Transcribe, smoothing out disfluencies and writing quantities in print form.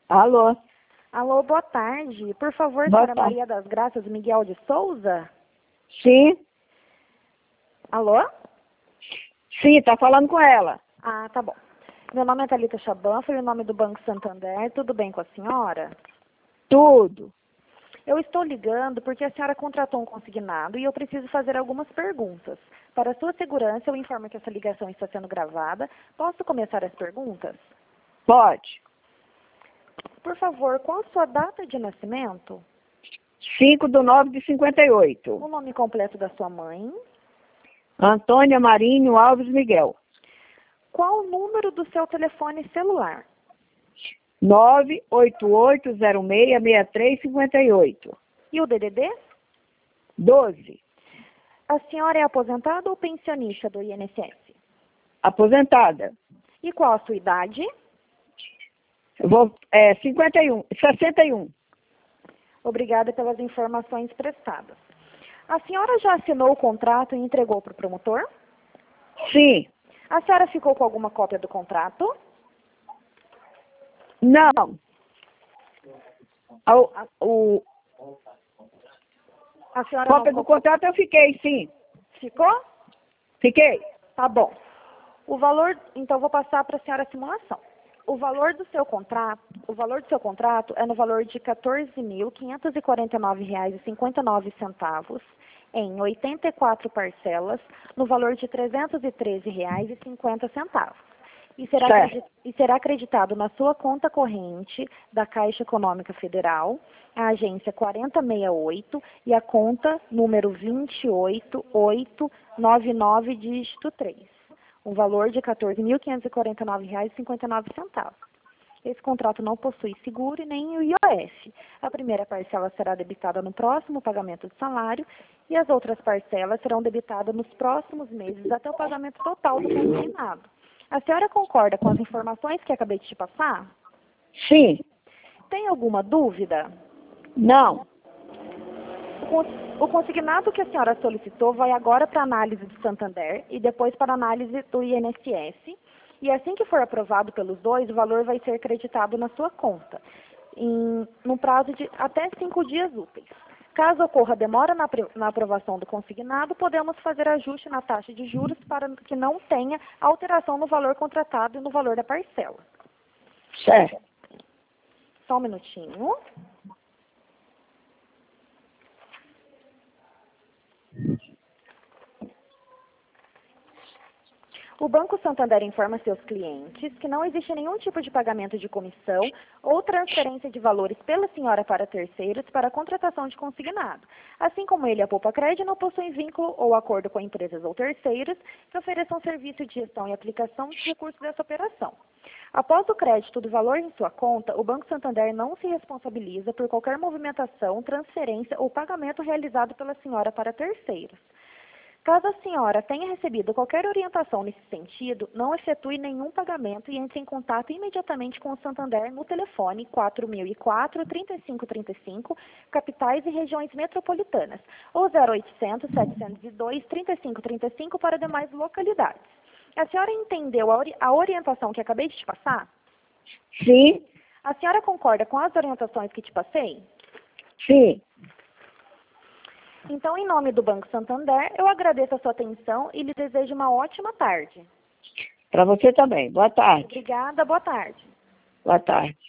Alô? Alô, boa tarde. Por favor, Boa senhora tarde. Maria das Graças Miguel de Souza? Sim? Alô? Sim, tá falando com ela. Ah, tá bom. Meu nome é Thalita Chaban, foi o nome do Banco Santander. Tudo bem com a senhora? Tudo. Eu estou ligando porque a senhora contratou um consignado e eu preciso fazer algumas perguntas. Para sua segurança, eu informo que essa ligação está sendo gravada. Posso começar as perguntas? Pode. Por favor, qual a sua data de nascimento? 5/9/58. O nome completo da sua mãe? Antônia Marinho Alves Miguel. Qual o número do seu telefone celular? 988066358. E o DDD? 12. A senhora é aposentada ou pensionista do INSS? Aposentada. E qual a sua idade? 61. Obrigada pelas informações prestadas. A senhora já assinou o contrato e entregou para o promotor? Sim. A senhora ficou com alguma cópia do contrato? Não. O A senhora cópia não do contrato eu fiquei, sim. ficou? Fiquei. Tá bom. O valor, então vou passar para a senhora a simulação. O valor do seu contrato é no valor de R$ 14.549,59 em 84 parcelas, no valor de R$ 313,50. E será acreditado na sua conta corrente da Caixa Econômica Federal, a agência 4068 e a conta número 28899, dígito 3. Um valor de R$ 14.549,59. Esse contrato não possui seguro e nem o IOF. A primeira parcela será debitada no próximo pagamento de salário e as outras parcelas serão debitadas nos próximos meses até o pagamento total do consignado. A senhora concorda com as informações que acabei de te passar? Sim. Tem alguma dúvida? Não. O consignado que a senhora solicitou vai agora para análise do Santander e depois para análise do INSS. E assim que for aprovado pelos dois, o valor vai ser creditado na sua conta, no prazo de até 5 dias úteis. Caso ocorra demora na aprovação do consignado, podemos fazer ajuste na taxa de juros para que não tenha alteração no valor contratado e no valor da parcela. Certo. Só um minutinho. O Banco Santander informa seus clientes que não existe nenhum tipo de pagamento de comissão ou transferência de valores pela senhora para terceiros para a contratação de consignado. Assim como ele e a Poupa Crédito não possuem vínculo ou acordo com empresas ou terceiros que ofereçam serviço de gestão e aplicação de recursos dessa operação. Após o crédito do valor em sua conta, o Banco Santander não se responsabiliza por qualquer movimentação, transferência ou pagamento realizado pela senhora para terceiros. Caso a senhora tenha recebido qualquer orientação nesse sentido, não efetue nenhum pagamento e entre em contato imediatamente com o Santander no telefone 4004-3535, capitais e regiões metropolitanas, ou 0800-702-3535 para demais localidades. A senhora entendeu a orientação que acabei de te passar? Sim. A senhora concorda com as orientações que te passei? Sim. Então, em nome do Banco Santander, eu agradeço a sua atenção e lhe desejo uma ótima tarde. Para você também. Boa tarde. Obrigada, boa tarde. Boa tarde.